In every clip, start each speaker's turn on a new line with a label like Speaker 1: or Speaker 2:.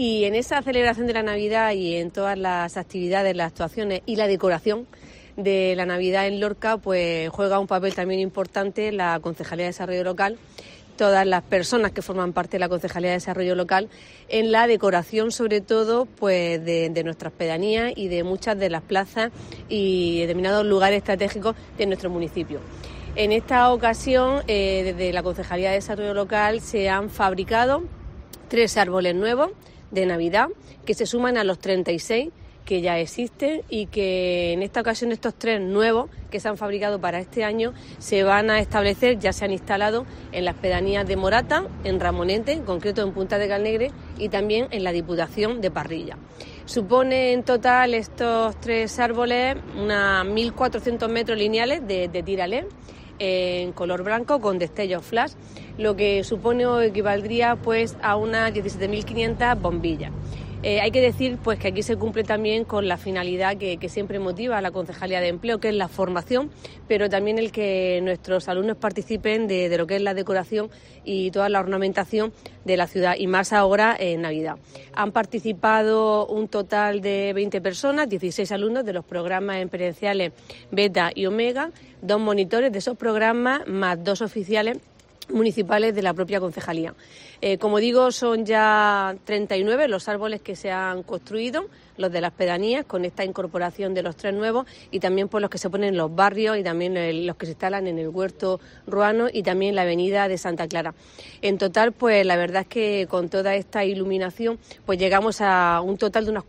Speaker 1: Y en esa celebración de la Navidad y en todas las actividades, las actuaciones y la decoración de la Navidad en Lorca, pues juega un papel también importante la Concejalía de Desarrollo Local, todas las personas que forman parte de la Concejalía de Desarrollo Local, en la decoración sobre todo pues de nuestras pedanías y de muchas de las plazas y determinados lugares estratégicos de nuestro municipio. En esta ocasión, desde la Concejalía de Desarrollo Local se han fabricado 3 árboles nuevos de Navidad que se suman a los 36 que ya existen y que en esta ocasión estos 3 nuevos que se han fabricado para este año se van a establecer, ya se han instalado en las pedanías de Morata, en Ramonete, en concreto en Punta de Calnegre y también en la Diputación de Parrilla. Supone en total estos 3 árboles unas 1.400 metros lineales de tira LED en color blanco con destellos flash, lo que supone o equivaldría pues a unas 17.500 bombillas. Hay que decir pues que aquí se cumple también con la finalidad que siempre motiva a la Concejalía de Empleo, que es la formación, pero también el que nuestros alumnos participen de lo que es la decoración y toda la ornamentación de la ciudad, y más ahora en Navidad. Han participado un total de 20 personas, 16 alumnos de los programas experienciales Beta y Omega, 2 monitores de esos programas, más 2 oficiales municipales de la propia concejalía. Como digo, son ya 39 los árboles que se han construido, los de las pedanías, con esta incorporación de los 3 nuevos, y también pues los que se ponen en los barrios y también los que se instalan en el Huerto Ruano y también en la avenida de Santa Clara. En total, pues la verdad es que con toda esta iluminación pues llegamos a un total de unas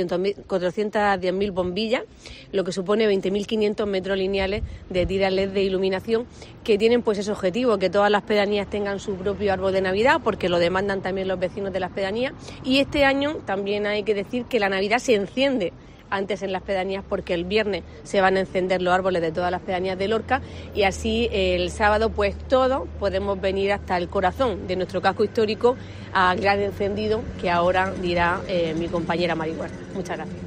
Speaker 1: 410.000 bombillas, lo que supone 20.500 metros lineales de tira LED de iluminación, que tienen pues ese objetivo, que todas las pedanías tengan su propio árbol de Navidad, porque lo demandan también los vecinos de las pedanías. Y este año también hay que decir que la Navidad se enciende antes en las pedanías, porque el viernes se van a encender los árboles de todas las pedanías de Lorca, y así el sábado pues todos podemos venir hasta el corazón de nuestro casco histórico a gran encendido, que ahora dirá mi compañera Mari Huerta. Muchas gracias.